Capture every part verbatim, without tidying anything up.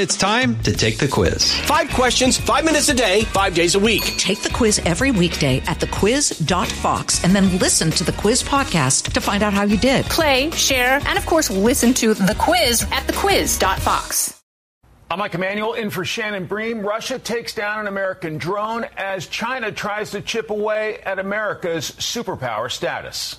It's time to take the quiz. Five questions, five minutes a day, five days a week. Take the quiz every weekday at the quiz dot fox and then listen to the quiz podcast to find out how you did. Play, share, and of course, listen to the quiz at the quiz dot fox. I'm Mike Emanuel in for Shannon Bream. Russia takes down an American drone as China tries to chip away at America's superpower status.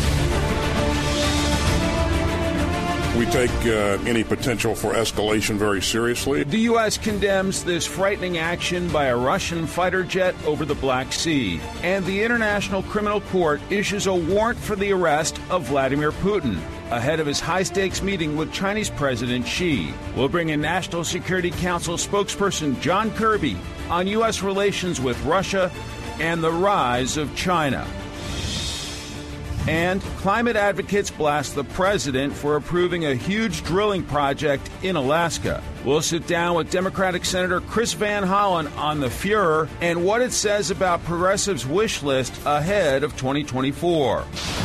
We take uh, any potential for escalation very seriously. The U S condemns this frightening action by a Russian fighter jet over the Black Sea. And the International Criminal Court issues a warrant for the arrest of Vladimir Putin ahead of his high-stakes meeting with Chinese President Xi. We'll bring in National Security Council spokesperson John Kirby on U S relations with Russia and the rise of China. And climate advocates blast the president for approving a huge drilling project in Alaska. We'll sit down with Democratic Senator Chris Van Hollen on the furor and what it says about progressives' wish list ahead of twenty twenty-four.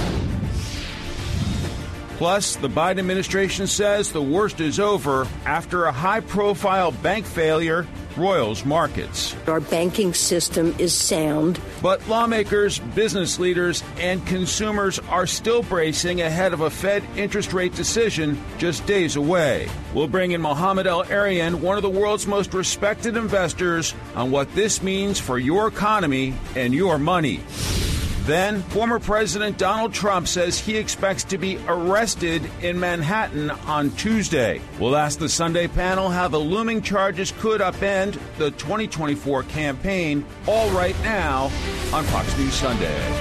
Plus, the Biden administration says the worst is over after a high-profile bank failure roils markets. Our banking system is sound. But lawmakers, business leaders, and consumers are still bracing ahead of a Fed interest rate decision just days away. We'll bring in Mohamed El-Erian, one of the world's most respected investors, on what this means for your economy and your money. Then, former President Donald Trump says he expects to be arrested in Manhattan on Tuesday. We'll ask the Sunday panel how the looming charges could upend the twenty twenty-four campaign, all right now on Fox News Sunday.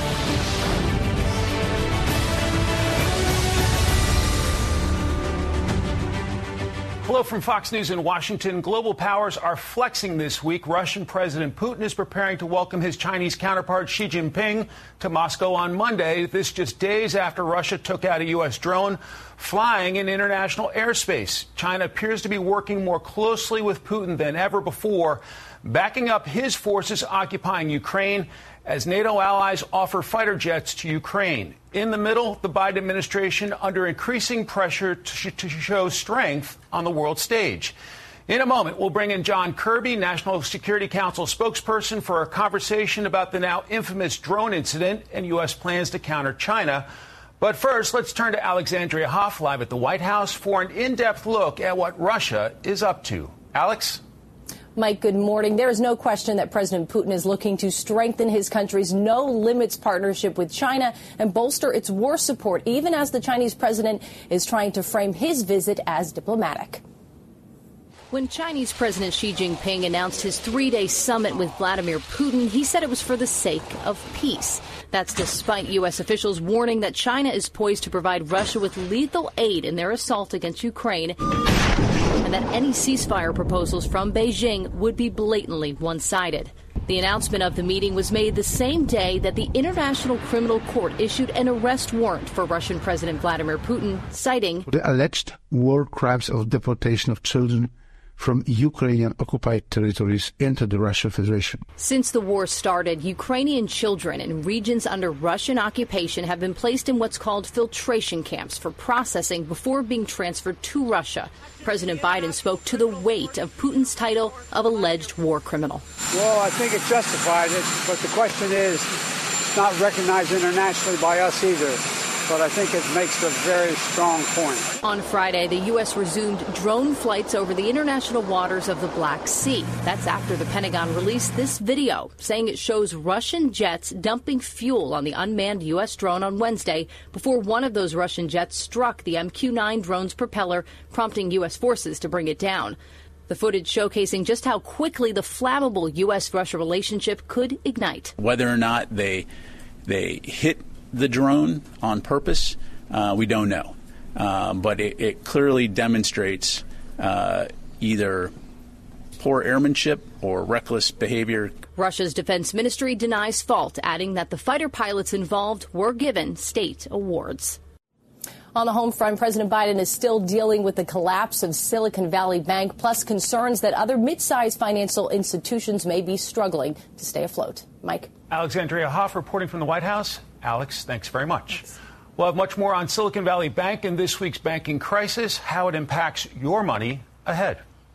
Hello from Fox News in Washington. Global powers are flexing this week. Russian President Putin is preparing to welcome his Chinese counterpart Xi Jinping to Moscow on Monday. This just days after Russia took out a U S drone flying in international airspace. China appears to be working more closely with Putin than ever before, backing up his forces occupying Ukraine as NATO allies offer fighter jets to Ukraine. In the middle, the Biden administration under increasing pressure to, sh- to show strength on the world stage. In a moment, we'll bring in John Kirby, National Security Council spokesperson, for a conversation about the now infamous drone incident and U S plans to counter China. But first, let's turn to Alexandria Hoff live at the White House for an in-depth look at what Russia is up to. Alex? Mike, good morning. There is no question that President Putin is looking to strengthen his country's no-limits partnership with China and bolster its war support, even as the Chinese president is trying to frame his visit as diplomatic. When Chinese President Xi Jinping announced his three-day summit with Vladimir Putin, he said it was for the sake of peace. That's despite U S officials warning that China is poised to provide Russia with lethal aid in their assault against Ukraine, and that any ceasefire proposals from Beijing would be blatantly one-sided. The announcement of the meeting was made the same day that the International Criminal Court issued an arrest warrant for Russian President Vladimir Putin, citing the alleged war crimes of deportation of children from Ukrainian-occupied territories into the Russian Federation. Since the war started, Ukrainian children in regions under Russian occupation have been placed in what's called filtration camps for processing before being transferred to Russia. President Biden spoke to the weight of Putin's title of alleged war criminal. Well, I think it's justified, but the question is, it's not recognized internationally by us either. But I think it makes a very strong point. On Friday, the U S resumed drone flights over the international waters of the Black Sea. That's after the Pentagon released this video, saying it shows Russian jets dumping fuel on the unmanned U S drone on Wednesday before one of those Russian jets struck the M Q nine drone's propeller, prompting U S forces to bring it down. The footage showcasing just how quickly the flammable U S Russia relationship could ignite. Whether or not they they hit the drone on purpose, uh, we don't know. Uh, but it, it clearly demonstrates uh, either poor airmanship or reckless behavior. Russia's defense ministry denies fault, adding that the fighter pilots involved were given state awards. On the home front, President Biden is still dealing with the collapse of Silicon Valley Bank, plus concerns that other mid-sized financial institutions may be struggling to stay afloat. Mike? Alexandria Hoff reporting from the White House. Alex, thanks very much. Thanks. We'll have much more on Silicon Valley Bank and this week's banking crisis, how it impacts your money ahead.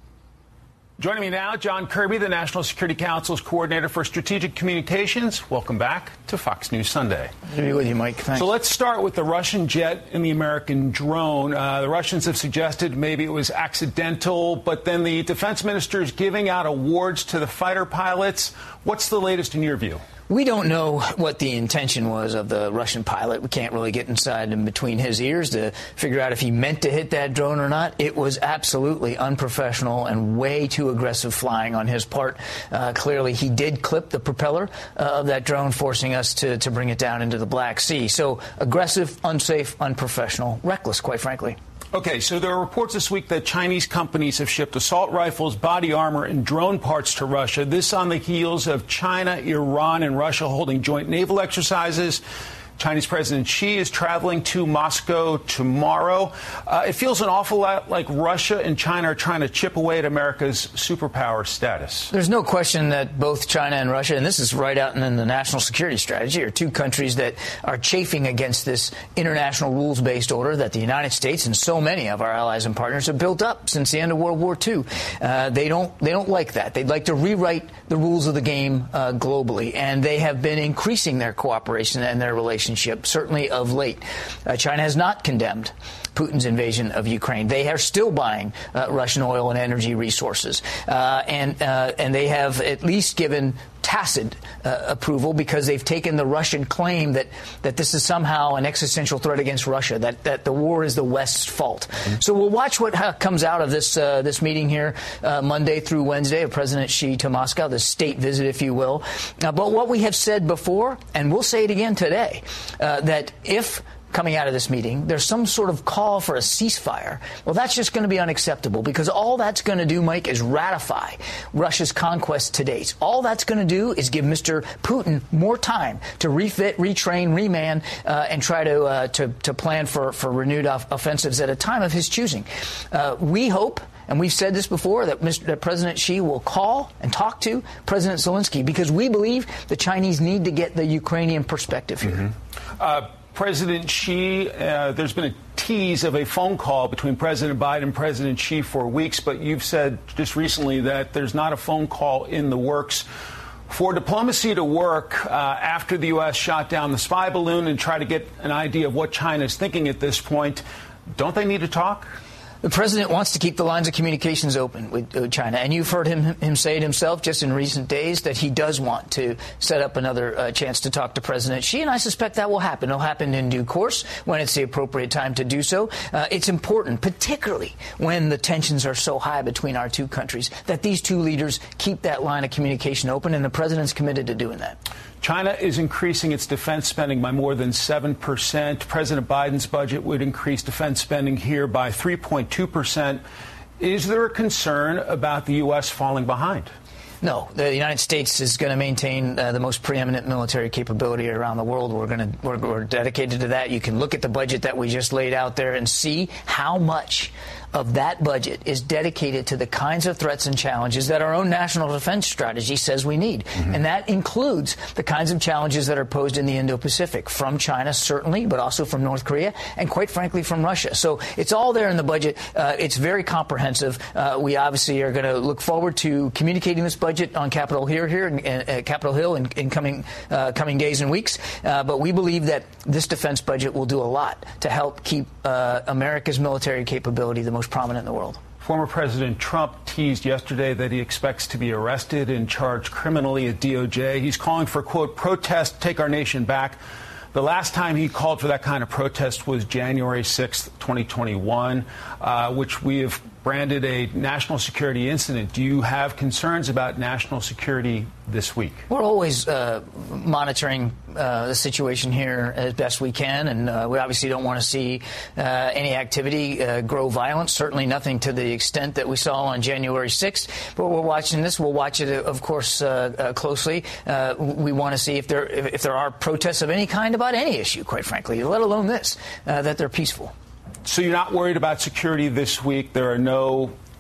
Joining me now, John Kirby, the National Security Council's Coordinator for Strategic Communications. Welcome back to Fox News Sunday. Good to be with you, Mike. Thanks. So let's start with the Russian jet and the American drone. Uh, the Russians have suggested maybe it was accidental, but then the defense minister is giving out awards to the fighter pilots. What's the latest in your view? We don't know what the intention was of the Russian pilot. We can't really get inside and between his ears to figure out if he meant to hit that drone or not. It was absolutely unprofessional and way too aggressive flying on his part. Uh, clearly, he did clip the propeller uh, of that drone, forcing us to, to bring it down into the Black Sea. So aggressive, unsafe, unprofessional, reckless, quite frankly. Okay, so there are reports this week that Chinese companies have shipped assault rifles, body armor, and drone parts to Russia. This on the heels of China, Iran, and Russia holding joint naval exercises. Chinese President Xi is traveling to Moscow tomorrow. Uh, it feels an awful lot like Russia and China are trying to chip away at America's superpower status. There's no question that both China and Russia, and this is right out in the national security strategy, are two countries that are chafing against this international rules-based order that the United States and so many of our allies and partners have built up since the end of World War Two. Uh, they don't they don't like that. They'd like to rewrite the rules of the game uh, globally, and they have been increasing their cooperation and their relations. Certainly of late. Uh, China has not condemned Putin's invasion of Ukraine. They are still buying uh, Russian oil and energy resources. Uh, and uh, and they have at least given tacit uh, approval because they've taken the Russian claim that, that this is somehow an existential threat against Russia, that, that the war is the West's fault. Mm-hmm. So we'll watch what uh, comes out of this uh, this meeting here uh, Monday through Wednesday of President Xi to Moscow, the state visit, if you will. Uh, but what we have said before, and we'll say it again today, uh, that if coming out of this meeting, there's some sort of call for a ceasefire. Well, that's just going to be unacceptable because all that's going to do, Mike, is ratify Russia's conquest to date. All that's going to do is give Mister Putin more time to refit, retrain, reman, uh, and try to, uh, to to plan for, for renewed off- offensives at a time of his choosing. Uh, we hope, and we've said this before, that, Mister that President Xi will call and talk to President Zelensky because we believe the Chinese need to get the Ukrainian perspective here. Mm-hmm. Uh, President Xi, uh, there's been a tease of a phone call between President Biden and President Xi for weeks, but you've said just recently that there's not a phone call in the works. For diplomacy to work uh, after the U S shot down the spy balloon and try to get an idea of what China is thinking at this point, don't they need to talk? The president wants to keep the lines of communications open with, with China, and you've heard him, him say it himself just in recent days that he does want to set up another uh, chance to talk to President Xi, and I suspect that will happen. It'll happen in due course when it's the appropriate time to do so. Uh, it's important, particularly when the tensions are so high between our two countries, that these two leaders keep that line of communication open, and the president's committed to doing that. China is increasing its defense spending by more than seven percent. President Biden's budget would increase defense spending here by three point two percent. Is there a concern about the U S falling behind? No, the United States is going to maintain uh, the most preeminent military capability around the world. We're going to we're, we're dedicated to that. You can look at the budget that we just laid out there and see how much of that budget is dedicated to the kinds of threats and challenges that our own national defense strategy says we need. Mm-hmm. And that includes the kinds of challenges that are posed in the Indo-Pacific, from China, certainly, but also from North Korea, and quite frankly, from Russia. So it's all there in the budget. Uh, it's very comprehensive. Uh, we obviously are going to look forward to communicating this budget on Capitol Hill here, in, uh, Capitol Hill in, in coming uh, coming days and weeks. Uh, but we believe that this defense budget will do a lot to help keep uh, America's military capability the most prominent in the world. Former President Trump teased yesterday that he expects to be arrested and charged criminally at D O J. He's calling for, quote, protest, take our nation back. The last time he called for that kind of protest was January sixth, twenty twenty-one, uh, which we have branded a national security incident. Do you have concerns about national security this week? We're always uh, monitoring uh, the situation here as best we can, and uh, we obviously don't want to see uh, any activity uh, grow violent, certainly nothing to the extent that we saw on January sixth. But we're watching this. We'll watch it, of course, uh, uh, closely. Uh, we want to see if there, if, if there are protests of any kind about any issue, quite frankly, let alone this, uh, that they're peaceful. So you're not worried about security this week? There are no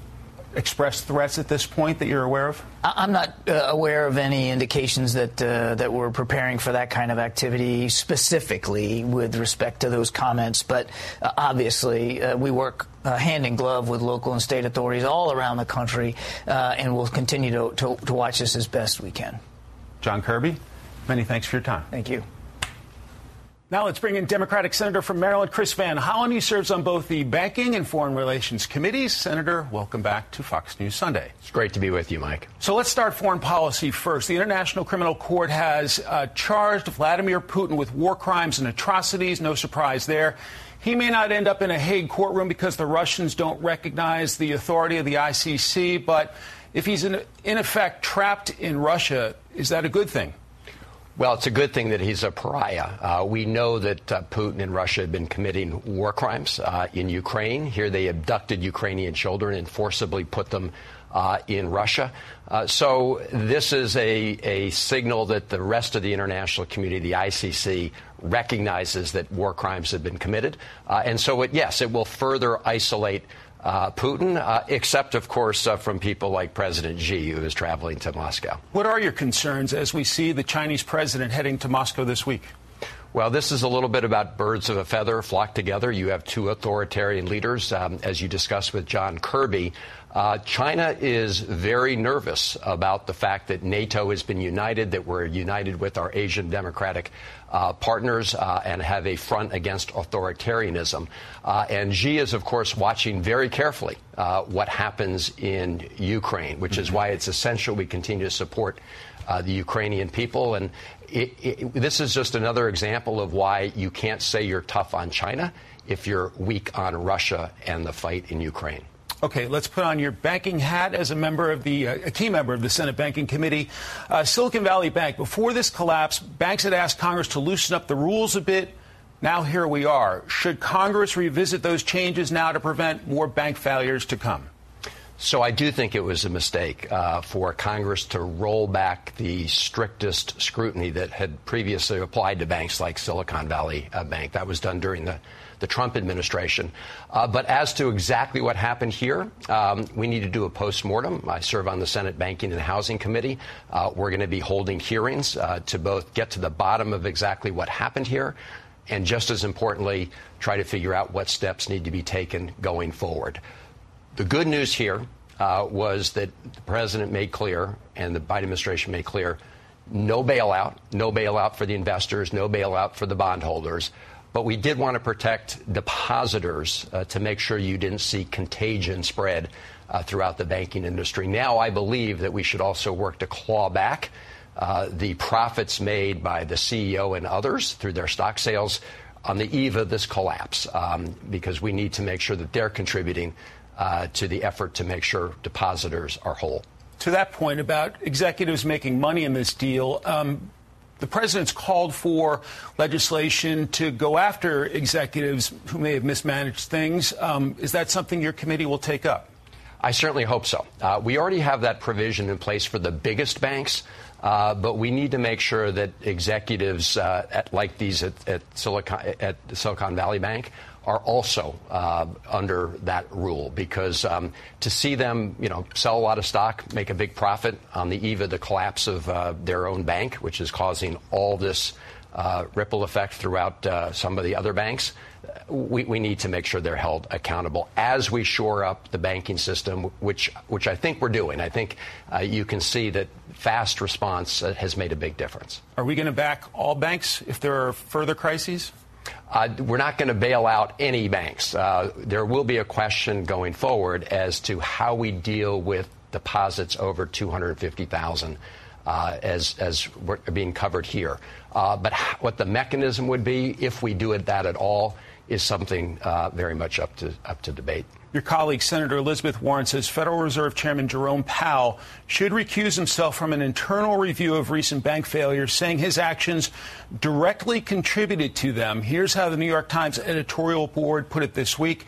expressed threats at this point that you're aware of? I'm not uh, aware of any indications that uh, that we're preparing for that kind of activity specifically with respect to those comments. But uh, obviously, uh, we work uh, hand in glove with local and state authorities all around the country, uh, and we'll continue to, to, to watch this as best we can. John Kirby, many thanks for your time. Thank you. Now let's bring in Democratic Senator from Maryland, Chris Van Hollen. He serves on both the Banking and Foreign Relations Committees. Senator, welcome back to Fox News Sunday. It's great to be with you, Mike. So let's start foreign policy first. The International Criminal Court has uh, charged Vladimir Putin with war crimes and atrocities. No surprise there. He may not end up in a Hague courtroom because the Russians don't recognize the authority of the I C C. But if he's in, in effect trapped in Russia, is that a good thing? Well, it's a good thing that he's a pariah. Uh, we know that uh, Putin and Russia have been committing war crimes uh, in Ukraine. Here they abducted Ukrainian children and forcibly put them uh, in Russia. Uh, so this is a, a signal that the rest of the international community, the I C C, recognizes that war crimes have been committed. Uh, and so, it, yes, it will further isolate Uh, Putin, uh, except, of course, uh, from people like President Xi, who is traveling to Moscow. What are your concerns as we see the Chinese president heading to Moscow this week? Well, this is a little bit about birds of a feather flock together. You have two authoritarian leaders, um, as you discussed with John Kirby. Uh, China is very nervous about the fact that NATO has been united, that we're united with our Asian democratic uh, partners uh, and have a front against authoritarianism. Uh, and Xi is, of course, watching very carefully uh, what happens in Ukraine, which is why it's essential we continue to support uh, the Ukrainian people. And it, it, this is just another example of why you can't say you're tough on China if you're weak on Russia and the fight in Ukraine. Okay, let's put on your banking hat as a member of the, uh, a key member of the Senate Banking Committee. Uh, Silicon Valley Bank, before this collapse, banks had asked Congress to loosen up the rules a bit. Now here we are. Should Congress revisit those changes now to prevent more bank failures to come? So I do think it was a mistake uh, for Congress to roll back the strictest scrutiny that had previously applied to banks like Silicon Valley uh, Bank. That was done during the the Trump administration. Uh, but as to exactly what happened here, um, we need to do a postmortem. I serve on the Senate Banking and Housing Committee. Uh, we're going to be holding hearings uh, to both get to the bottom of exactly what happened here and, just as importantly, try to figure out what steps need to be taken going forward. The good news here uh, was that the president made clear and the Biden administration made clear no bailout, no bailout for the investors, no bailout for the bondholders. But we did want to protect depositors uh, to make sure you didn't see contagion spread uh, throughout the banking industry. Now I believe that we should also work to claw back uh, the profits made by the C E O and others through their stock sales on the eve of this collapse, um, because we need to make sure that they're contributing uh, to the effort to make sure depositors are whole. To that point about executives making money in this deal, um, the president's called for legislation to go after executives who may have mismanaged things. Um, is that something your committee will take up? I certainly hope so. Uh, we already have that provision in place for the biggest banks, uh, but we need to make sure that executives uh, at, like these at, at, Silicon, at Silicon Valley Bank are also uh, under that rule, because um, to see them, you know, sell a lot of stock, make a big profit on the eve of the collapse of uh, their own bank, which is causing all this uh, ripple effect throughout uh, some of the other banks, we, we need to make sure they're held accountable as we shore up the banking system, which which I think we're doing. I think uh, you can see that fast response uh, has made a big difference. Are we going to back all banks if there are further crises? Uh, we're not going to bail out any banks. Uh, there will be a question going forward as to how we deal with deposits over two hundred fifty thousand uh, as as we're being covered here. Uh, but what the mechanism would be, if we do it that at all, is something uh, very much up to up to debate. Your colleague, Senator Elizabeth Warren, says Federal Reserve Chairman Jerome Powell should recuse himself from an internal review of recent bank failures, saying his actions directly contributed to them. Here's how the New York Times editorial board put it this week.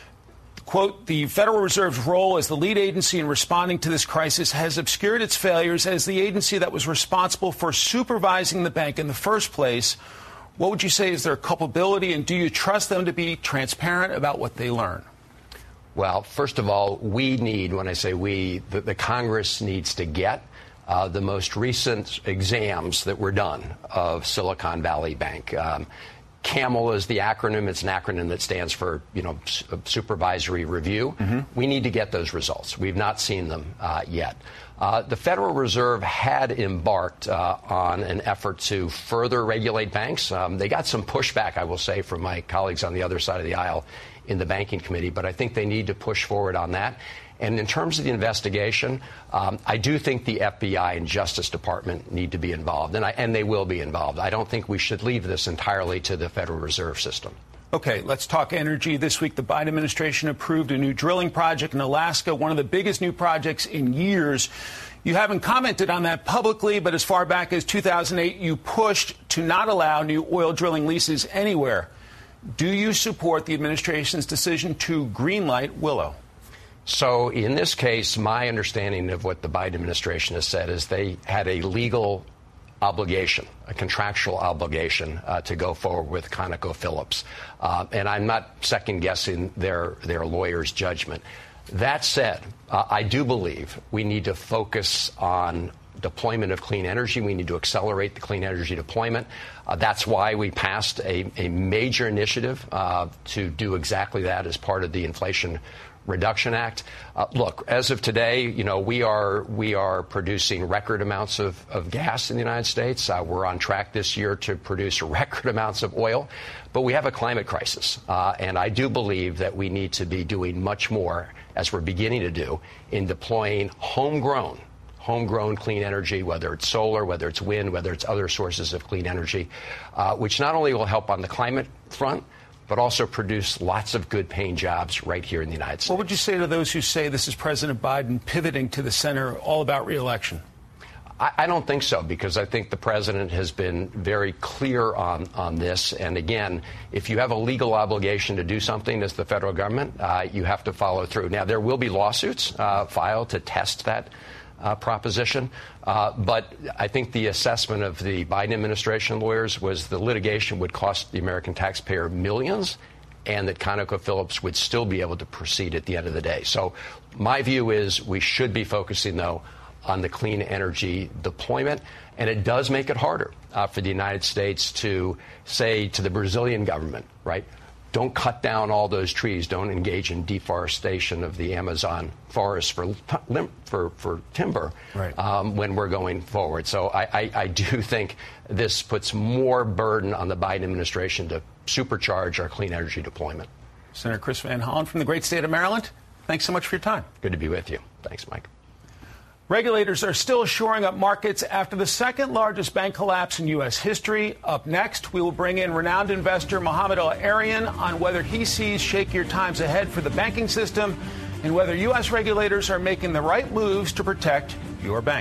Quote, the Federal Reserve's role as the lead agency in responding to this crisis has obscured its failures as the agency that was responsible for supervising the bank in the first place. What would you say is their culpability, and do you trust them to be transparent about what they learn? Well, first of all, we need, when I say we, the, the Congress needs to get uh, the most recent exams that were done of Silicon Valley Bank. Um, CAMEL is the acronym. It's an acronym that stands for, you know, supervisory review. Mm-hmm. We need to get those results. We've not seen them uh, yet. Uh, the Federal Reserve had embarked uh, on an effort to further regulate banks. Um, they got some pushback, I will say, from my colleagues on the other side of the aisle in the Banking Committee, but I think they need to push forward on that. And in terms of the investigation, um, I do think the F B I and Justice Department need to be involved, and, I, and they will be involved. I don't think we should leave this entirely to the Federal Reserve System. Okay, let's talk energy. This week, the Biden administration approved a new drilling project in Alaska, one of the biggest new projects in years. You haven't commented on that publicly, but as far back as two thousand eight, you pushed to not allow new oil drilling leases anywhere. Do you support the administration's decision to greenlight Willow? So in this case, my understanding of what the Biden administration has said is they had a legal obligation, a contractual obligation uh, to go forward with ConocoPhillips. Uh, and I'm not second-guessing their, their lawyer's judgment. That said, uh, I do believe we need to focus on deployment of clean energy. We need to accelerate the clean energy deployment. Uh, that's why we passed a, a major initiative uh, to do exactly that as part of the Inflation Reduction Act. Uh, look, as of today, you know, we are we are producing record amounts of, of gas in the United States. Uh, we're on track this year to produce record amounts of oil. But we have a climate crisis. Uh, and I do believe that we need to be doing much more, as we're beginning to do, in deploying homegrown, homegrown clean energy, whether it's solar, whether it's wind, whether it's other sources of clean energy, uh, which not only will help on the climate front, but also produce lots of good-paying jobs right here in the United States. What would you say to those who say this is President Biden pivoting to the center, all about re-election? I, I don't think so, because I think the president has been very clear on, on this. And again, if you have a legal obligation to do something as the federal government, uh, you have to follow through. Now, there will be lawsuits uh, filed to test that Uh, proposition. Uh, but I think the assessment of the Biden administration lawyers was the litigation would cost the American taxpayer millions, and that ConocoPhillips would still be able to proceed at the end of the day. So my view is we should be focusing, though, on the clean energy deployment. And it does make it harder uh, for the United States to say to the Brazilian government, right, don't cut down all those trees. Don't engage in deforestation of the Amazon forest for for, for timber right. um, when we're going forward. So I, I, I do think this puts more burden on the Biden administration to supercharge our clean energy deployment. Senator Chris Van Hollen from the great state of Maryland, thanks so much for your time. Good to be with you. Thanks, Mike. Regulators are still shoring up markets after the second largest bank collapse in U S history. Up next, we will bring in renowned investor Mohamed El-Erian on whether he sees shakier times ahead for the banking system and whether U S regulators are making the right moves to protect your bank.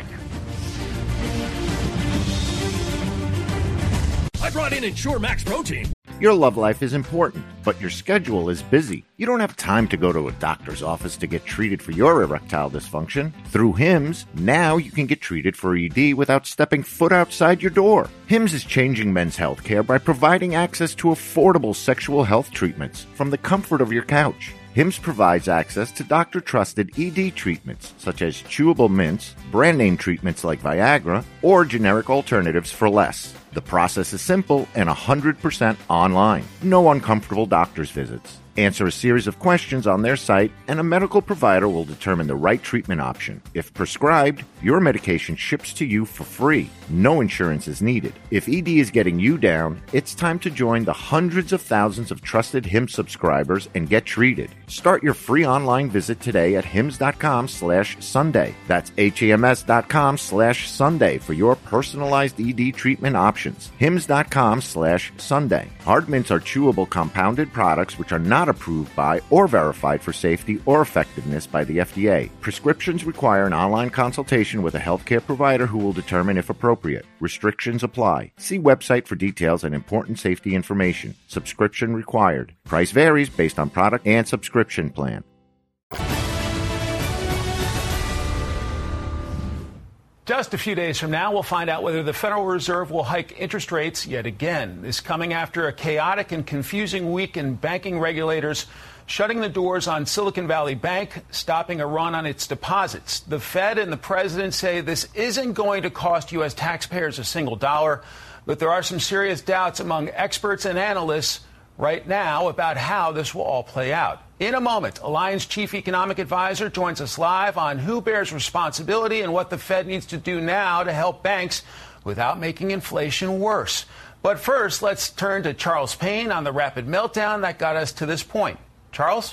I brought in Ensure Max Protein. Your love life is important, but your schedule is busy. You don't have time to go to a doctor's office to get treated for your erectile dysfunction. Through Hims, now you can get treated for E D without stepping foot outside your door. Hims is changing men's health care by providing access to affordable sexual health treatments from the comfort of your couch. Hims provides access to doctor-trusted E D treatments, such as chewable mints, brand-name treatments like Viagra, or generic alternatives for less. The process is simple and one hundred percent online. No uncomfortable doctor's visits. Answer a series of questions on their site, and a medical provider will determine the right treatment option. If prescribed, your medication ships to you for free. No insurance is needed. If E D is getting you down, it's time to join the hundreds of thousands of trusted Hims subscribers and get treated. Start your free online visit today at hims.com slash Sunday. That's H-E-M-S dot com slash Sunday for your personalized E D treatment options. Hims.com slash Sunday. Hard mints are chewable compounded products which are not approved by or verified for safety or effectiveness by the F D A. Prescriptions require an online consultation with a healthcare provider who will determine if appropriate. Restrictions apply. See website for details and important safety information. Subscription required. Price varies based on product and subscription plan. Just a few days from now, we'll find out whether the Federal Reserve will hike interest rates yet again. This coming after a chaotic and confusing week in banking regulators shutting the doors on Silicon Valley Bank, stopping a run on its deposits. The Fed and the president say this isn't going to cost U S taxpayers a single dollar, but there are some serious doubts among experts and analysts right now about how this will all play out. In a moment, Alliance Chief Economic Advisor joins us live on who bears responsibility and what the Fed needs to do now to help banks without making inflation worse. But first, let's turn to Charles Payne on the rapid meltdown that got us to this point. Charles?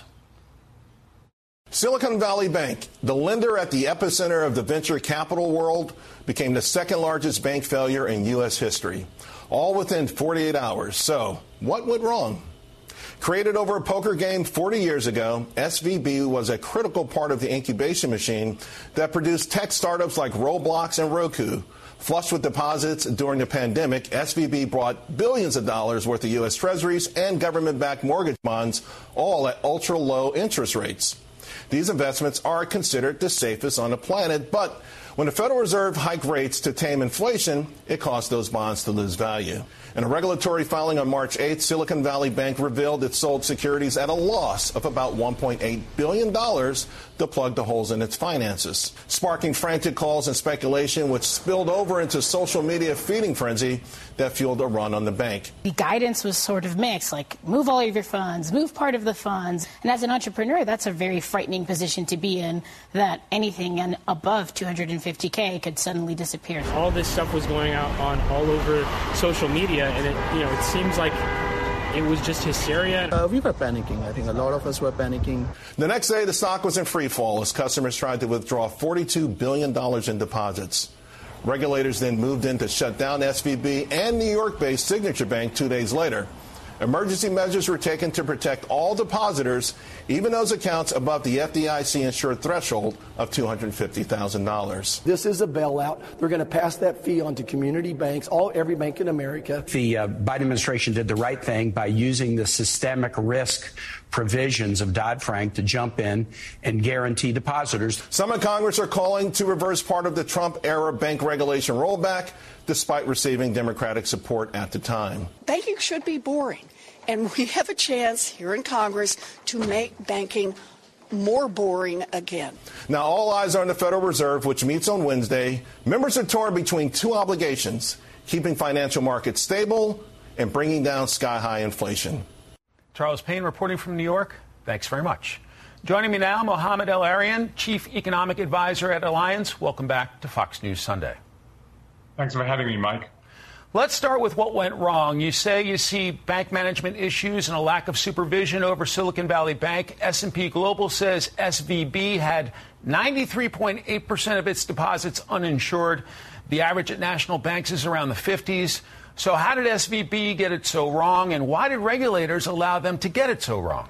Silicon Valley Bank, the lender at the epicenter of the venture capital world, became the second largest bank failure in U S history, all within forty-eight hours. So, what went wrong? Created over a poker game forty years ago, S V B was a critical part of the incubation machine that produced tech startups like Roblox and Roku. Flushed with deposits during the pandemic, S V B brought billions of dollars worth of U S Treasuries and government-backed mortgage bonds, all at ultra-low interest rates. These investments are considered the safest on the planet, but when the Federal Reserve hiked rates to tame inflation, it caused those bonds to lose value. In a regulatory filing on March eighth, Silicon Valley Bank revealed it sold securities at a loss of about one point eight billion dollars to plug the holes in its finances, sparking frantic calls and speculation, which spilled over into social media feeding frenzy that fueled a run on the bank. The guidance was sort of mixed, like move all of your funds, move part of the funds. And as an entrepreneur, that's a very frightening position to be in, that anything and above two hundred fifty K could suddenly disappear. All this stuff was going out on all over social media, and it, you know, it seems like it was just hysteria. Uh, we were panicking. I think a lot of us were panicking. The next day, the stock was in free fall as customers tried to withdraw forty-two billion dollars in deposits. Regulators then moved in to shut down S V B and New York-based Signature Bank two days later. Emergency measures were taken to protect all depositors, even those accounts above the F D I C-insured threshold of two hundred fifty thousand dollars. This is a bailout. They're going to pass that fee on to community banks, all every bank in America. The uh, Biden administration did the right thing by using the systemic risk provisions of Dodd-Frank to jump in and guarantee depositors. Some in Congress are calling to reverse part of the Trump-era bank regulation rollback, despite receiving Democratic support at the time. Banking should be boring, and we have a chance here in Congress to make banking more boring again. Now, all eyes are on the Federal Reserve, which meets on Wednesday. Members are torn between two obligations: keeping financial markets stable and bringing down sky-high inflation. Charles Payne reporting from New York. Thanks very much. Joining me now, Mohamed El-Erian, Chief Economic Advisor at Alliance. Welcome back to Fox News Sunday. Thanks for having me, Mike. Let's start with what went wrong. You say you see bank management issues and a lack of supervision over Silicon Valley Bank. S and P Global says S V B had ninety-three point eight percent of its deposits uninsured. The average at national banks is around the fifties. So how did S V B get it so wrong, and why did regulators allow them to get it so wrong?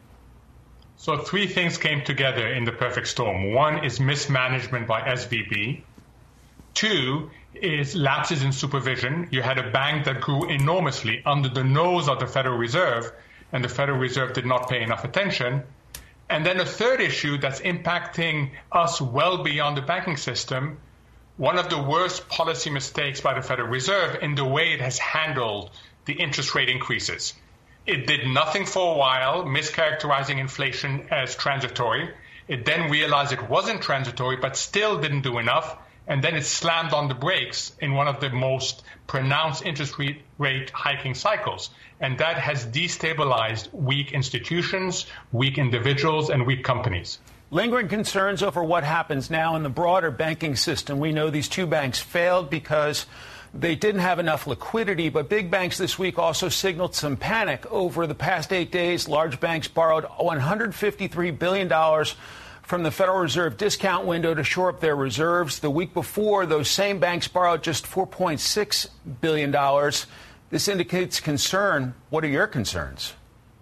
So three things came together in the perfect storm. One is mismanagement by S V B. Two is lapses in supervision. You had a bank that grew enormously under the nose of the Federal Reserve, and the Federal Reserve did not pay enough attention. And then a third issue that's impacting us well beyond the banking system, one of the worst policy mistakes by the Federal Reserve in the way it has handled the interest rate increases. It did nothing for a while, mischaracterizing inflation as transitory. It then realized it wasn't transitory, but still didn't do enough. And then it slammed on the brakes in one of the most pronounced interest rate hiking cycles. And that has destabilized weak institutions, weak individuals, and weak companies. Lingering concerns over what happens now in the broader banking system. We know these two banks failed because they didn't have enough liquidity, but big banks this week also signaled some panic. Over the past eight days, large banks borrowed one hundred fifty-three billion dollars from the Federal Reserve discount window to shore up their reserves. The week before, those same banks borrowed just four point six billion dollars. This indicates concern. What are your concerns?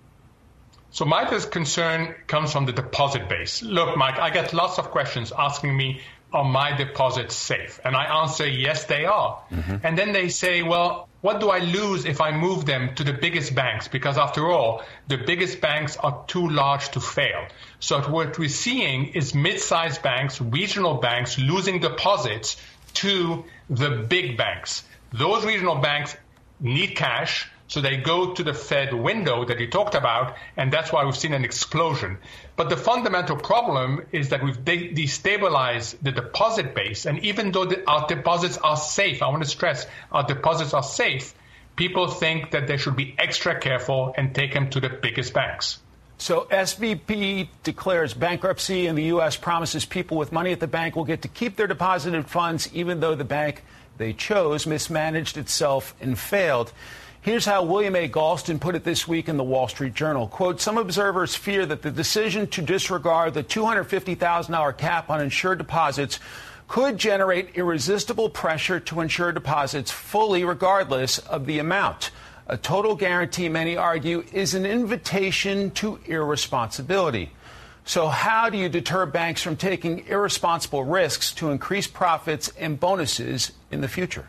So my concern comes from the deposit base. Look, Mike, I get lots of questions asking me, are my deposits safe? And I answer, yes, they are. Mm-hmm. And then they say, well, what do I lose if I move them to the biggest banks? Because after all, the biggest banks are too large to fail. So what we're seeing is mid-sized banks, regional banks, losing deposits to the big banks. Those regional banks need cash. So they go to the Fed window that you talked about, and that's why we've seen an explosion. But the fundamental problem is that we've de- destabilized the deposit base. And even though the, our deposits are safe, I want to stress, our deposits are safe, people think that they should be extra careful and take them to the biggest banks. So S V B declares bankruptcy, and the U S promises people with money at the bank will get to keep their deposited funds, even though the bank they chose mismanaged itself and failed. Here's how William A. Galston put it this week in the Wall Street Journal. Quote, some observers fear that the decision to disregard the two hundred fifty thousand dollars cap on insured deposits could generate irresistible pressure to insure deposits fully regardless of the amount. A total guarantee, many argue, is an invitation to irresponsibility. So how do you deter banks from taking irresponsible risks to increase profits and bonuses in the future?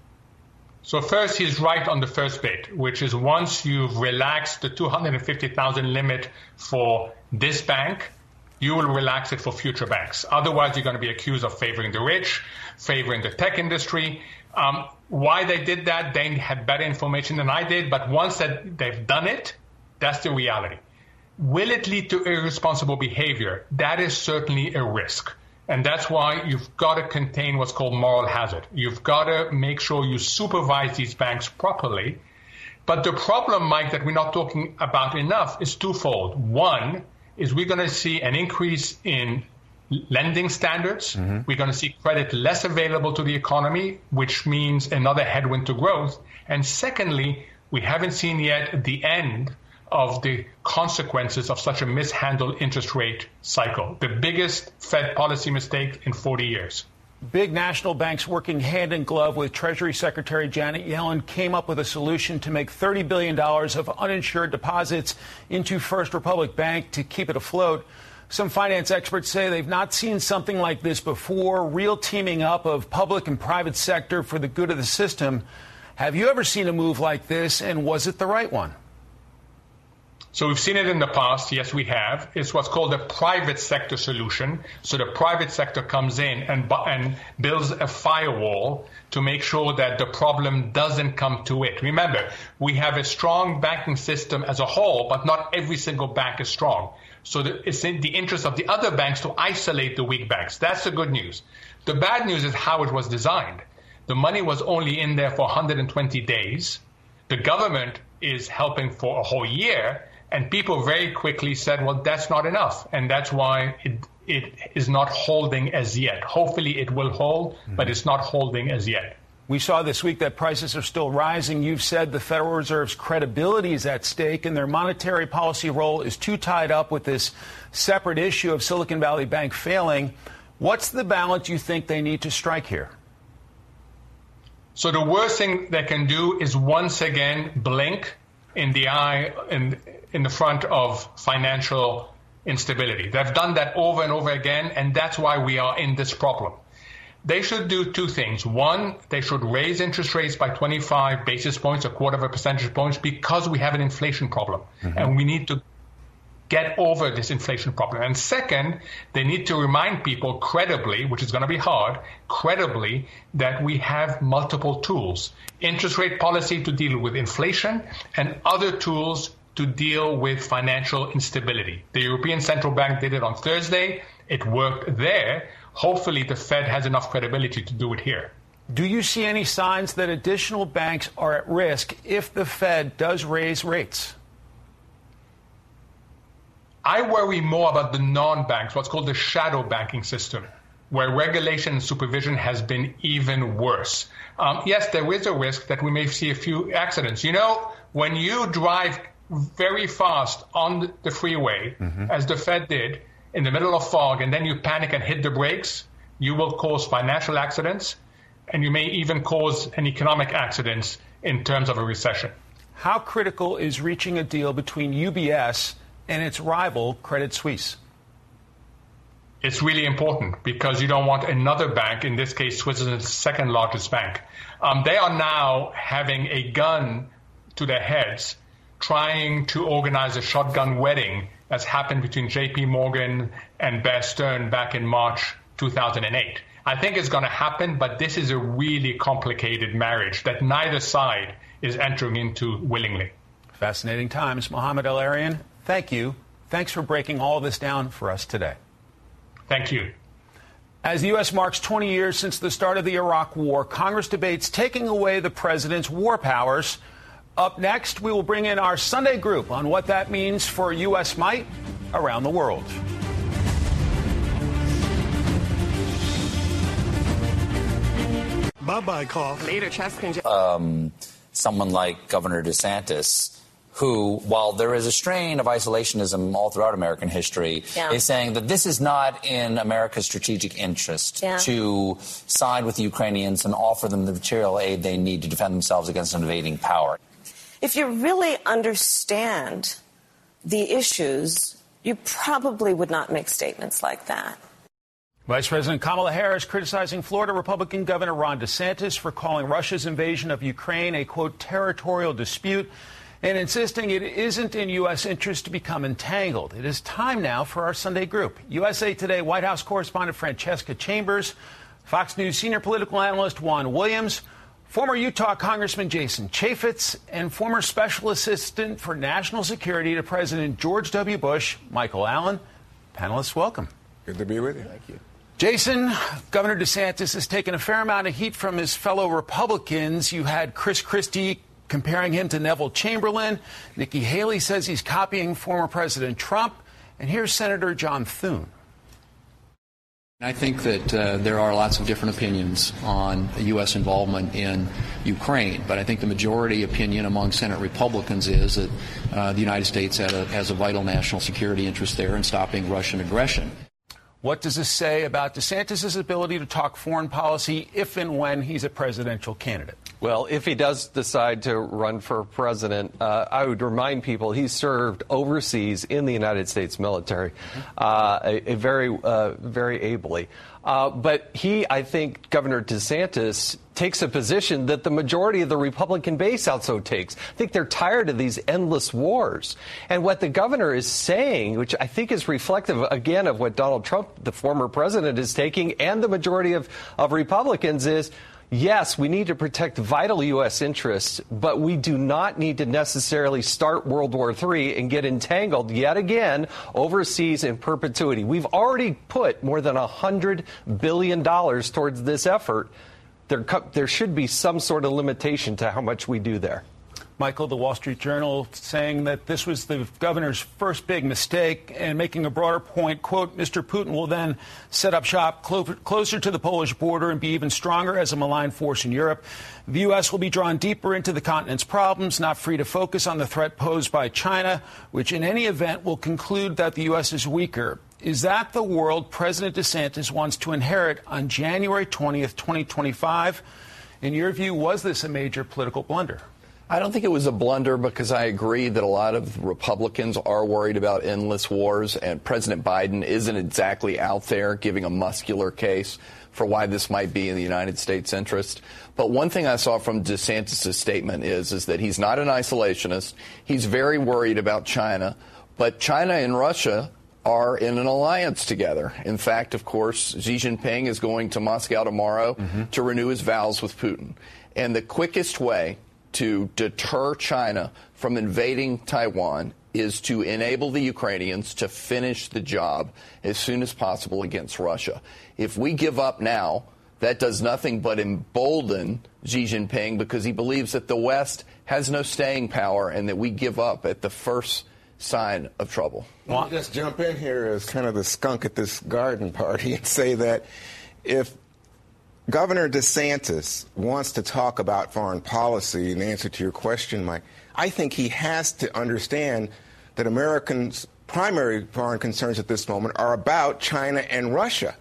So first, he's right on the first bit, which is once you've relaxed the two hundred fifty thousand limit for this bank, you will relax it for future banks. Otherwise, you're going to be accused of favoring the rich, favoring the tech industry. Um, why they did that, they had better information than I did. But once that they've done it, that's the reality. Will it lead to irresponsible behavior? That is certainly a risk. And that's why you've got to contain what's called moral hazard. You've got to make sure you supervise these banks properly. But the problem, Mike, that we're not talking about enough is twofold. One is we're going to see an increase in lending standards. Mm-hmm. We're going to see credit less available to the economy, which means another headwind to growth. And secondly, we haven't seen yet the end of the consequences of such a mishandled interest rate cycle, the biggest Fed policy mistake in forty years. Big national banks working hand in glove with Treasury Secretary Janet Yellen came up with a solution to make thirty billion dollars of uninsured deposits into First Republic Bank to keep it afloat. Some finance experts say they've not seen something like this before, real teaming up of public and private sector for the good of the system. Have you ever seen a move like this, and was it the right one? So we've seen it in the past. Yes, we have. It's what's called a private sector solution. So the private sector comes in and, and builds a firewall to make sure that the problem doesn't come to it. Remember, we have a strong banking system as a whole, but not every single bank is strong. So the, it's in the interest of the other banks to isolate the weak banks. That's the good news. The bad news is how it was designed. The money was only in there for one hundred twenty days. The government is helping for a whole year. And people very quickly said, well, that's not enough. And that's why it, it is not holding as yet. Hopefully it will hold, mm-hmm. but it's not holding as yet. We saw this week that prices are still rising. You've said the Federal Reserve's credibility is at stake and their monetary policy role is too tied up with this separate issue of Silicon Valley Bank failing. What's the balance you think they need to strike here? So the worst thing they can do is once again blink in the eye in, in the front of financial instability. They've done that over and over again, and that's why we are in this problem. They should do two things. One, they should raise interest rates by twenty-five basis points, a quarter of a percentage point, because we have an inflation problem, mm-hmm. and we need to get over this inflation problem. And second, they need to remind people credibly, which is going to be hard, credibly, that we have multiple tools. Interest rate policy to deal with inflation and other tools to deal with financial instability. The European Central Bank did it on Thursday. It worked there. Hopefully the Fed has enough credibility to do it here. Do you see any signs that additional banks are at risk if the Fed does raise rates? I worry more about the non-banks, what's called the shadow banking system, where regulation and supervision has been even worse. Um, yes, there is a risk that we may see a few accidents. You know, when you drive very fast on the freeway, mm-hmm. as the Fed did, in the middle of fog, and then you panic and hit the brakes, you will cause financial accidents, and you may even cause an economic accidents in terms of a recession. How critical is reaching a deal between U B S and its rival, Credit Suisse? It's really important because you don't want another bank, in this case, Switzerland's second largest bank. Um, they are now having a gun to their heads, trying to organize a shotgun wedding as happened between J P Morgan and Bear Stearns back in March two thousand eight. I think it's going to happen, but this is a really complicated marriage that neither side is entering into willingly. Fascinating times. Mohamed El-Erian, thank you. Thanks for breaking all of this down for us today. Thank you. As the U S marks twenty years since the start of the Iraq War, Congress debates taking away the president's war powers. Up next, we will bring in our Sunday group on what that means for U S might around the world. Bye-bye, cough. Later, chest congestion. Um, someone like Governor DeSantis, who, while there is a strain of isolationism all throughout American history, yeah. is saying that this is not in America's strategic interest yeah. to side with the Ukrainians and offer them the material aid they need to defend themselves against an invading power. If you really understand the issues, you probably would not make statements like that. Vice President Kamala Harris criticizing Florida Republican Governor Ron DeSantis for calling Russia's invasion of Ukraine a, quote, territorial dispute, and insisting it isn't in U S interest to become entangled. It is time now for our Sunday group. U S A Today White House correspondent Francesca Chambers, Fox News senior political analyst Juan Williams, former Utah Congressman Jason Chaffetz, and former Special Assistant for National Security to President George W. Bush, Michael Allen. Panelists, welcome. Good to be with you. Thank you. Jason, Governor DeSantis has taken a fair amount of heat from his fellow Republicans. You had Chris Christie comparing him to Neville Chamberlain. Nikki Haley says he's copying former President Trump. And here's Senator John Thune. I think that uh, there are lots of different opinions on U S involvement in Ukraine, but I think the majority opinion among Senate Republicans is that uh, the United States has a, has a vital national security interest there in stopping Russian aggression. What does this say about DeSantis' ability to talk foreign policy if and when he's a presidential candidate? Well, if he does decide to run for president, uh, I would remind people he served overseas in the United States military, uh, a, a very, uh, very ably. Uh, but he, I think, Governor DeSantis takes a position that the majority of the Republican base also takes. I think they're tired of these endless wars. And what the governor is saying, which I think is reflective, again, of what Donald Trump, the former president, is taking, and the majority of, of Republicans, is, yes, we need to protect vital U S interests, but we do not need to necessarily start World War Three and get entangled yet again overseas in perpetuity. We've already put more than one hundred billion dollars towards this effort. There, there should be some sort of limitation to how much we do there. Michael, the Wall Street Journal saying that this was the governor's first big mistake and making a broader point, quote, Mister Putin will then set up shop clo- closer to the Polish border and be even stronger as a malign force in Europe. The U S will be drawn deeper into the continent's problems, not free to focus on the threat posed by China, which in any event will conclude that the U S is weaker. Is that the world President DeSantis wants to inherit on January twentieth, twenty twenty-five? In your view, was this a major political blunder? I don't think it was a blunder because I agree that a lot of Republicans are worried about endless wars, and President Biden isn't exactly out there giving a muscular case for why this might be in the United States' interest. But one thing I saw from DeSantis' statement is, is that he's not an isolationist. He's very worried about China, but China and Russia are in an alliance together. In fact, of course, Xi Jinping is going to Moscow tomorrow mm-hmm. to renew his vows with Putin. And the quickest way to deter China from invading Taiwan is to enable the Ukrainians to finish the job as soon as possible against Russia. If we give up now, that does nothing but embolden Xi Jinping because he believes that the West has no staying power and that we give up at the first sign of trouble. Let me just jump in here as kind of the skunk at this garden party and say that if Governor DeSantis wants to talk about foreign policy, in answer to your question, Mike, I think he has to understand that Americans' primary foreign concerns at this moment are about China and Russia.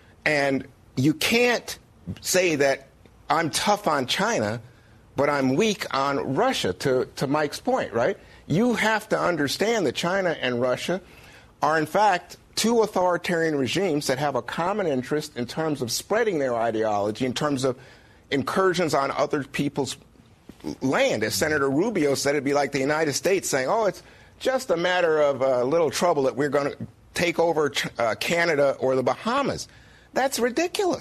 And you can't say that I'm tough on China, but I'm weak on Russia, to, to Mike's point, right? You have to understand that China and Russia are, in fact, two authoritarian regimes that have a common interest in terms of spreading their ideology, in terms of incursions on other people's land. As Senator Rubio said, it'd be like the United States saying, oh, it's just a matter of a uh, little trouble that we're going to take over uh, Canada or the Bahamas. That's ridiculous.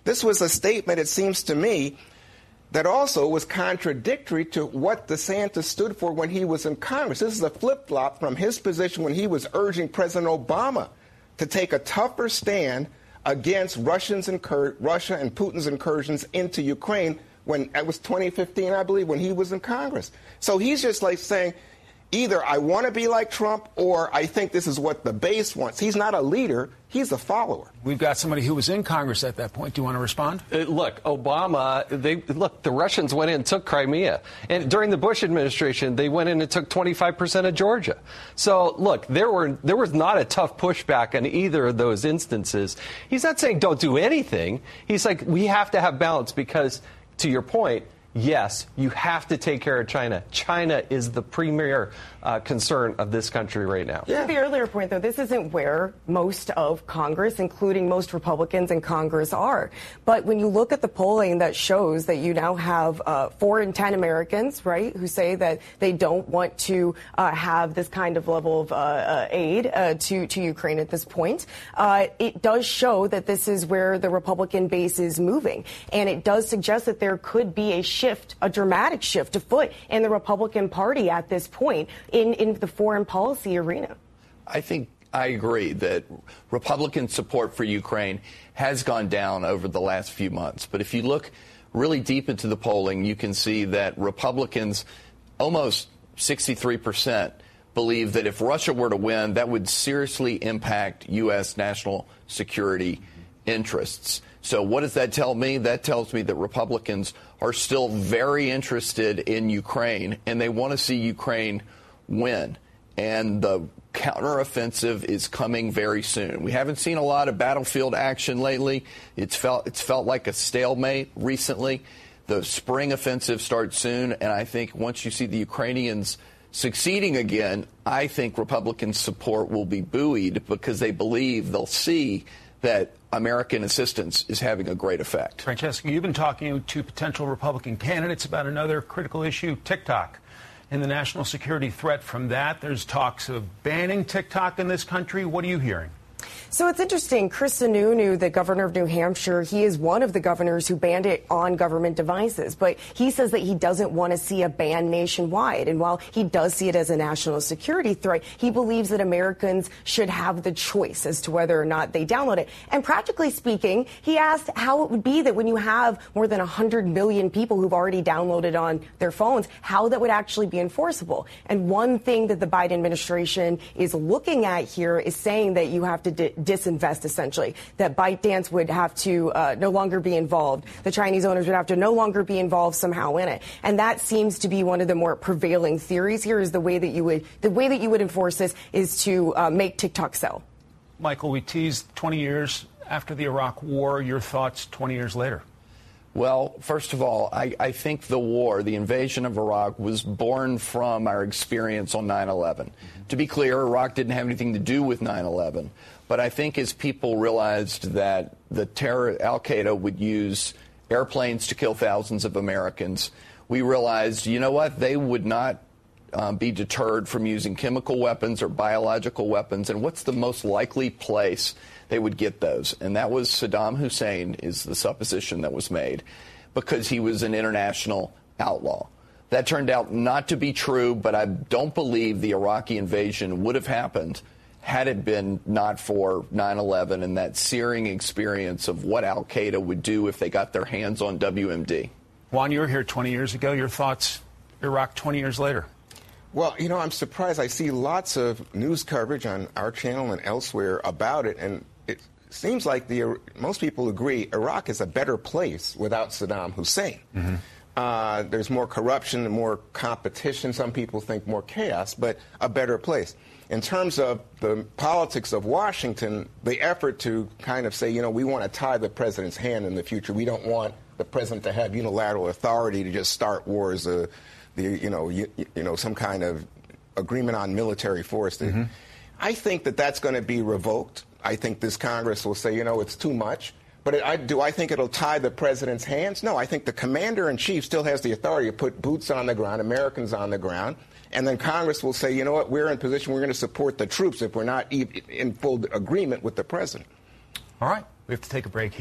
This was a statement, it seems to me, that also was contradictory to what DeSantis stood for when he was in Congress. This is a flip-flop from his position when he was urging President Obama to take a tougher stand against Russians incur- Russia and Putin's incursions into Ukraine when it was twenty fifteen, I believe, when he was in Congress. So he's just like saying, either I want to be like Trump or I think this is what the base wants. He's not a leader. He's a follower. We've got somebody who was in Congress at that point. Do you want to respond? Uh, look, Obama, they look, the Russians went in and took Crimea. And during the Bush administration, they went in and took twenty-five percent of Georgia. So, look, there were there was not a tough pushback on either of those instances. He's not saying don't do anything. He's like, we have to have balance because, to your point, yes, you have to take care of China. China is the premier uh, concern of this country right now. Yeah. To the earlier point, though, this isn't where most of Congress, including most Republicans in Congress, are. But when you look at the polling that shows that you now have uh, four in ten Americans, right, who say that they don't want to uh, have this kind of level of uh, uh, aid uh, to, to Ukraine at this point, uh, it does show that this is where the Republican base is moving. And it does suggest that there could be a shift, a dramatic shift afoot in the Republican Party at this point in, in the foreign policy arena. I think I agree that Republican support for Ukraine has gone down over the last few months. But if you look really deep into the polling, you can see that Republicans, almost sixty-three percent, believe that if Russia were to win, that would seriously impact U S national security interests. So what does that tell me? That tells me that Republicans are still very interested in Ukraine, and they want to see Ukraine win. And the counteroffensive is coming very soon. We haven't seen a lot of battlefield action lately. It's felt it's felt like a stalemate recently. The spring offensive starts soon, and I think once you see the Ukrainians succeeding again, I think Republican support will be buoyed because they believe they'll see that American assistance is having a great effect. Francesca, you've been talking to potential Republican candidates about another critical issue, TikTok, and the national security threat from that. There's talks of banning TikTok in this country. What are you hearing? So it's interesting. Chris Sununu, the governor of New Hampshire, he is one of the governors who banned it on government devices. But he says that he doesn't want to see a ban nationwide. And while he does see it as a national security threat, he believes that Americans should have the choice as to whether or not they download it. And practically speaking, he asked how it would be that when you have more than one hundred million people who've already downloaded on their phones, how that would actually be enforceable. And one thing that the Biden administration is looking at here is saying that you have to di- disinvest, essentially, that ByteDance would have to uh, no longer be involved. The Chinese owners would have to no longer be involved somehow in it. And that seems to be one of the more prevailing theories here is the way that you would the way that you would enforce this is to uh, make TikTok sell. Michael, we teased twenty years after the Iraq War. Your thoughts twenty years later? Well, first of all, I, I think the war, the invasion of Iraq, was born from our experience on nine eleven. Mm-hmm. To be clear, Iraq didn't have anything to do with nine eleven. But I think as people realized that the terror, Al-Qaeda would use airplanes to kill thousands of Americans, we realized, you know what, they would not um, be deterred from using chemical weapons or biological weapons. And what's the most likely place they would get those? And that was Saddam Hussein, is the supposition that was made, because he was an international outlaw. That turned out not to be true, but I don't believe the Iraqi invasion would have happened had it been not for nine eleven and that searing experience of what Al-Qaeda would do if they got their hands on W M D. Juan, you were here twenty years ago. Your thoughts, Iraq twenty years later? Well, you know, I'm surprised. I see lots of news coverage on our channel and elsewhere about it, and it seems like the most people agree Iraq is a better place without Saddam Hussein. Mm-hmm. Uh, there's more corruption and more competition. Some people think more chaos, but a better place. In terms of the politics of Washington, the effort to kind of say, you know, we want to tie the president's hand in the future. We don't want the president to have unilateral authority to just start wars, uh, the, you know, you, you know, some kind of agreement on military force. Mm-hmm. I think that that's going to be revoked. I think this Congress will say, you know, it's too much. But it, I, do I think it'll tie the president's hands? No, I think the commander-in-chief still has the authority to put boots on the ground, Americans on the ground. And then Congress will say, you know what, we're in position, we're going to support the troops if we're not in full agreement with the president. All right. We have to take a break here.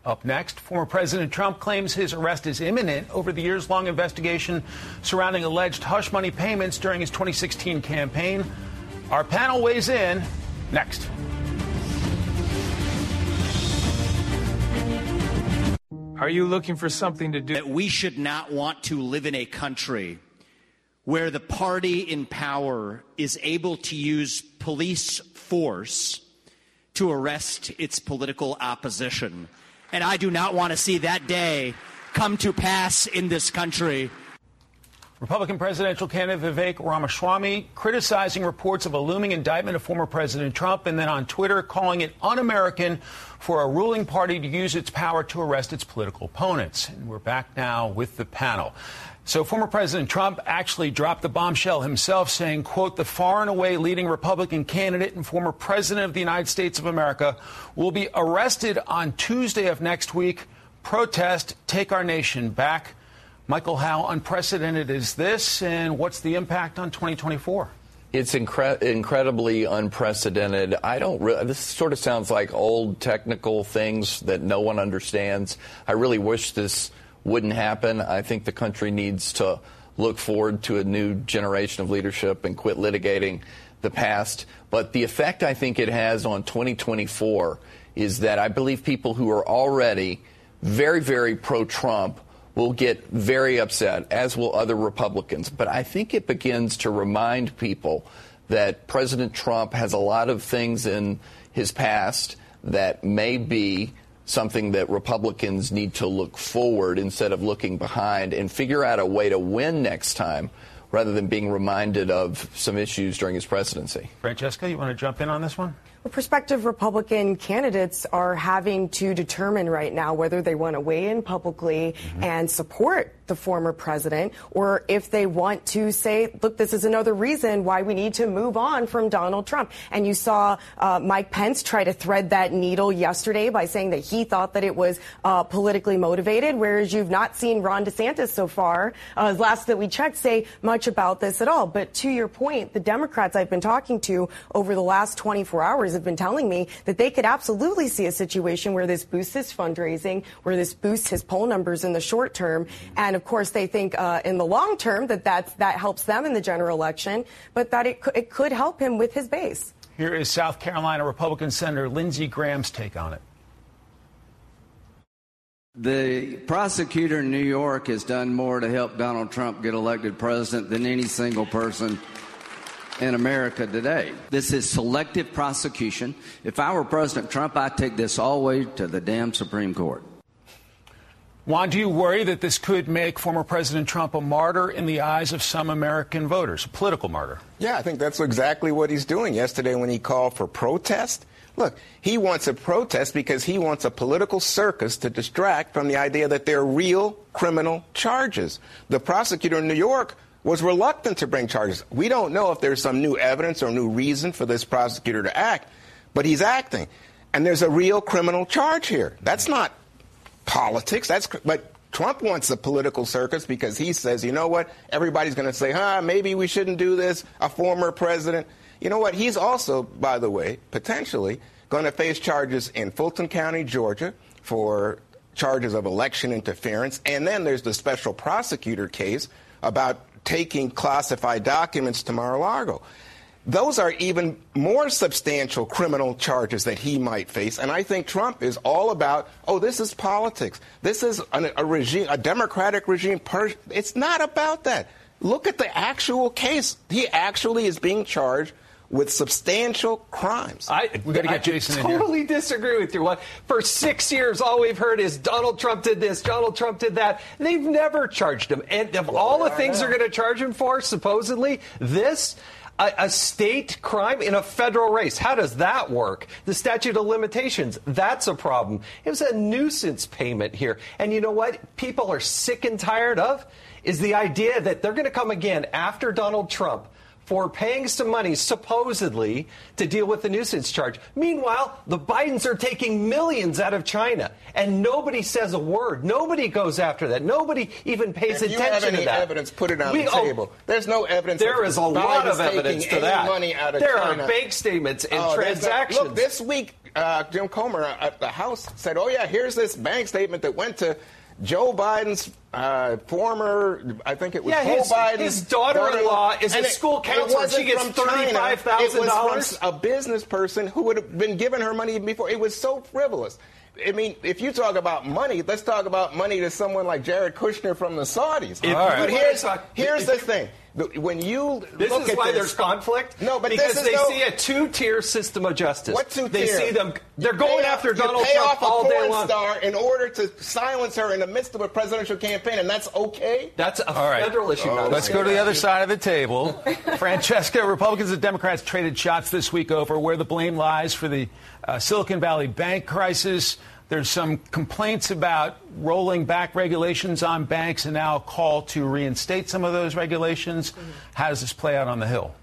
Up next, former President Trump claims his arrest is imminent over the years-long investigation surrounding alleged hush money payments during his twenty sixteen campaign. Our panel weighs in next. Are you looking for something to do? That we should not want to live in a country where the party in power is able to use police force to arrest its political opposition. And I do not want to see that day come to pass in this country. Republican presidential candidate Vivek Ramaswamy criticizing reports of a looming indictment of former President Trump, and then on Twitter calling it un-American for a ruling party to use its power to arrest its political opponents. And we're back now with the panel. So former President Trump actually dropped the bombshell himself, saying, quote, the far and away leading Republican candidate and former president of the United States of America will be arrested on Tuesday of next week. Protest, take our nation back. Michael, how unprecedented is this, and what's the impact on twenty twenty-four? It's incre- incredibly unprecedented. I don't re- this sort of sounds like old technical things that no one understands. I really wish this wouldn't happen. I think the country needs to look forward to a new generation of leadership and quit litigating the past. But the effect I think it has on twenty twenty-four is that I believe people who are already very, very pro-Trump will get very upset, as will other Republicans. But I think it begins to remind people that President Trump has a lot of things in his past that may be something that Republicans need to look forward instead of looking behind and figure out a way to win next time rather than being reminded of some issues during his presidency. Francesca, you want to jump in on this one? Well, prospective Republican candidates are having to determine right now whether they want to weigh in publicly mm-hmm. and support the former president, or if they want to say, look, this is another reason why we need to move on from Donald Trump. And you saw uh, Mike Pence try to thread that needle yesterday by saying that he thought that it was uh, politically motivated, whereas you've not seen Ron DeSantis so far, uh, last that we checked, say much about this at all. But to your point, the Democrats I've been talking to over the last twenty-four hours have been telling me that they could absolutely see a situation where this boosts his fundraising, where this boosts his poll numbers in the short term. And of course, they think uh, in the long term that that's, that helps them in the general election, but that it, it could help him with his base. Here is South Carolina Republican Senator Lindsey Graham's take on it. The prosecutor in New York has done more to help Donald Trump get elected president than any single person in America today. This is selective prosecution. If I were President Trump, I'd take this all the way to the damn Supreme Court. Juan, do you worry that this could make former President Trump a martyr in the eyes of some American voters, a political martyr? Yeah, I think that's exactly what he's doing. Yesterday when he called for protest, look, he wants a protest because he wants a political circus to distract from the idea that there are real criminal charges. The prosecutor in New York was reluctant to bring charges. We don't know if there's some new evidence or new reason for this prosecutor to act, but he's acting. And there's a real criminal charge here. That's not politics. That's but Trump wants a political circus because he says, you know what, everybody's going to say, huh, maybe we shouldn't do this, a former president. You know what, he's also, by the way, potentially going to face charges in Fulton County, Georgia, for charges of election interference. And then there's the special prosecutor case about taking classified documents to Mar-a-Lago. Those are even more substantial criminal charges that he might face. And I think Trump is all about, oh, this is politics. This is an, a regime, a democratic regime. Per- it's not about that. Look at the actual case. He actually is being charged with substantial crimes. I, we got to get Jason in here. I totally disagree with you. For six years, all we've heard is Donald Trump did this, Donald Trump did that. They've never charged him. And of well, all the things they're going to charge him for, supposedly, this... A, a state crime in a federal race. How does that work? The statute of limitations, that's a problem. It was a nuisance payment here. And you know what people are sick and tired of? Is the idea that they're going to come again after Donald Trump for paying some money, supposedly, to deal with the nuisance charge. Meanwhile, the Bidens are taking millions out of China, and nobody says a word. Nobody goes after that. Nobody even pays if attention to that. If you have any evidence, put it on we, the table. Oh, There's no evidence. There is a lot of evidence to that. Money out of there China. are bank statements and oh, transactions. No, look, this week, uh, Jim Comer at the House said, oh, yeah, here's this bank statement that went to Joe Biden's uh, former, I think it was yeah, Joe his, Biden's his daughter-in-law is a it, school counselor. She gets thirty-five thousand dollars. It was from a business person who would have been giving her money before. It was so frivolous. I mean, if you talk about money, let's talk about money to someone like Jared Kushner from the Saudis. If, All right. But here's, here's the thing. When you this look is at why this, there's conflict. No, but because this is they no, see a two-tier system of justice. What two-tier? They see them. They're you going pay after off, Donald you pay Trump off a all day porn long. Star in order to silence her in the midst of a presidential campaign, and that's okay. That's a all right. federal issue. Oh, let's go to the other side of the table. Francesca, Republicans and Democrats traded shots this week over where the blame lies for the uh, Silicon Valley Bank crisis. There's some complaints about rolling back regulations on banks and now a call to reinstate some of those regulations. Mm-hmm. How does this play out on the Hill?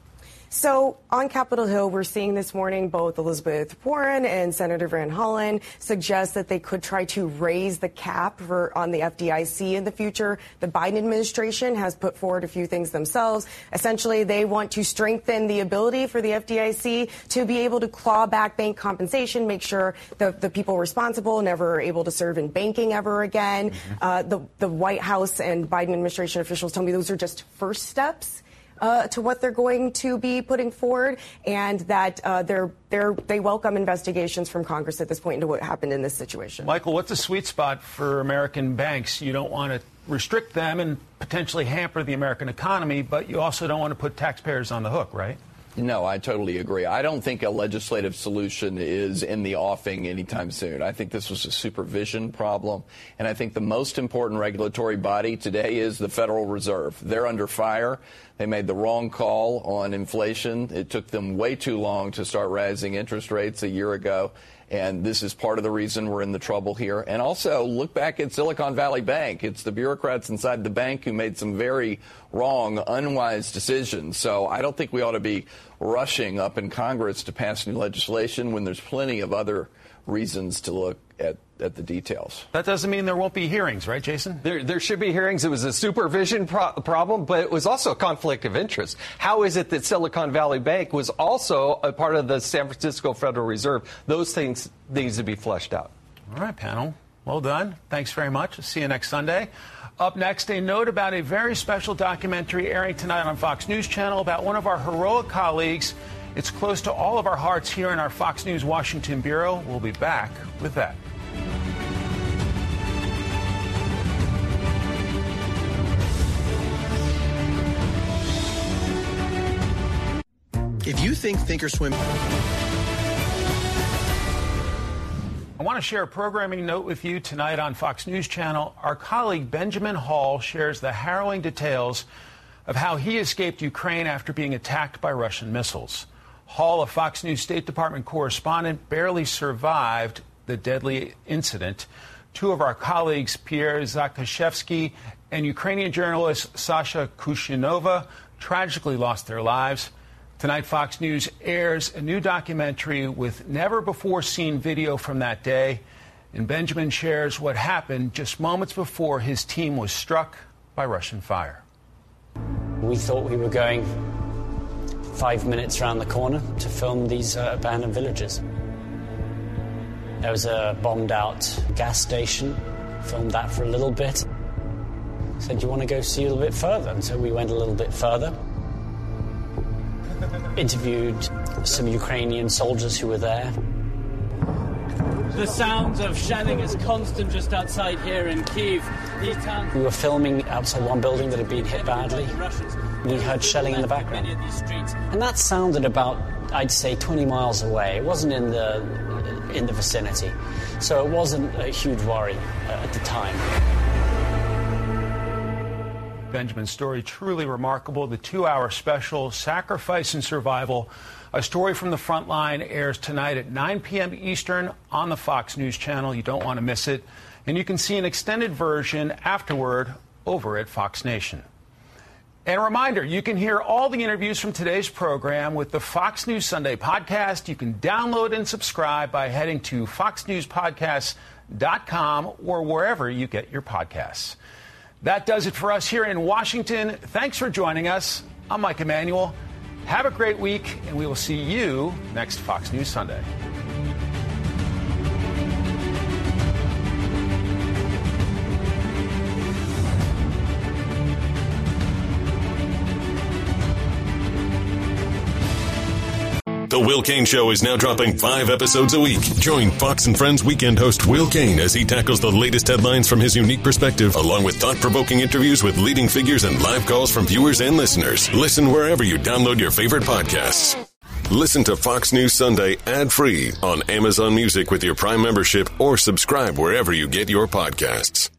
So on Capitol Hill, we're seeing this morning both Elizabeth Warren and Senator Van Hollen suggest that they could try to raise the cap for, on the F D I C in the future. The Biden administration has put forward a few things themselves. Essentially, they want to strengthen the ability for the F D I C to be able to claw back bank compensation, make sure the, the people responsible never are able to serve in banking ever again. Mm-hmm. Uh, the, the White House and Biden administration officials tell me those are just first steps Uh, to what they're going to be putting forward, and that uh, they're, they're, they welcome investigations from Congress at this point into what happened in this situation. Michael, what's the sweet spot for American banks? You don't want to restrict them and potentially hamper the American economy, but you also don't want to put taxpayers on the hook, right? No, I totally agree. I don't think a legislative solution is in the offing anytime soon. I think this was a supervision problem, and I think the most important regulatory body today is the Federal Reserve. They're under fire. They made the wrong call on inflation. It took them way too long to start raising interest rates a year ago. And this is part of the reason we're in the trouble here. And also, look back at Silicon Valley Bank. It's the bureaucrats inside the bank who made some very wrong, unwise decisions. So I don't think we ought to be rushing up in Congress to pass new legislation when there's plenty of other reasons to look at, at the details. That doesn't mean there won't be hearings, right, Jason? There, there should be hearings. It was a supervision pro- problem, but it was also a conflict of interest. How is it that Silicon Valley Bank was also a part of the San Francisco Federal Reserve? Those things need to be fleshed out. All right, panel. Well done. Thanks very much. See you next Sunday. Up next, a note about a very special documentary airing tonight on Fox News Channel about one of our heroic colleagues. It's close to all of our hearts here in our Fox News Washington Bureau. We'll be back with that. If you think Thinkorswim... I want to share a programming note with you tonight on Fox News Channel. Our colleague Benjamin Hall shares the harrowing details of how he escaped Ukraine after being attacked by Russian missiles. Hall, a Fox News State Department correspondent, barely survived the deadly incident. Two of our colleagues, Pierre Zakashevsky and Ukrainian journalist Sasha Kushinova, tragically lost their lives. Tonight, Fox News airs a new documentary with never-before-seen video from that day. And Benjamin shares what happened just moments before his team was struck by Russian fire. We thought we were going five minutes around the corner to film these uh, abandoned villages. There was a bombed-out gas station. Filmed that for a little bit. Said, "You want to go see a little bit further?" And so we went a little bit further. Interviewed some Ukrainian soldiers who were there. The sounds of shelling is constant just outside here in Kyiv. These towns... We were filming outside one building that had been hit badly. We heard shelling in the background. And that sounded about, I'd say, twenty miles away. It wasn't in the, in the vicinity. So it wasn't a huge worry uh, at the time. Benjamin's story truly remarkable. The two-hour special, Sacrifice and Survival, a story from the front line, airs tonight at nine p.m. Eastern on the Fox News Channel. You don't want to miss it. And you can see an extended version afterward over at Fox Nation. And a reminder, you can hear all the interviews from today's program with the Fox News Sunday podcast. You can download and subscribe by heading to fox news podcasts dot com or wherever you get your podcasts. That does it for us here in Washington. Thanks for joining us. I'm Mike Emanuel. Have a great week, and we will see you next Fox News Sunday. The Will Cain Show is now dropping five episodes a week. Join Fox and Friends weekend host Will Cain as he tackles the latest headlines from his unique perspective, along with thought-provoking interviews with leading figures and live calls from viewers and listeners. Listen wherever you download your favorite podcasts. Listen to Fox News Sunday ad-free on Amazon Music with your Prime membership, or subscribe wherever you get your podcasts.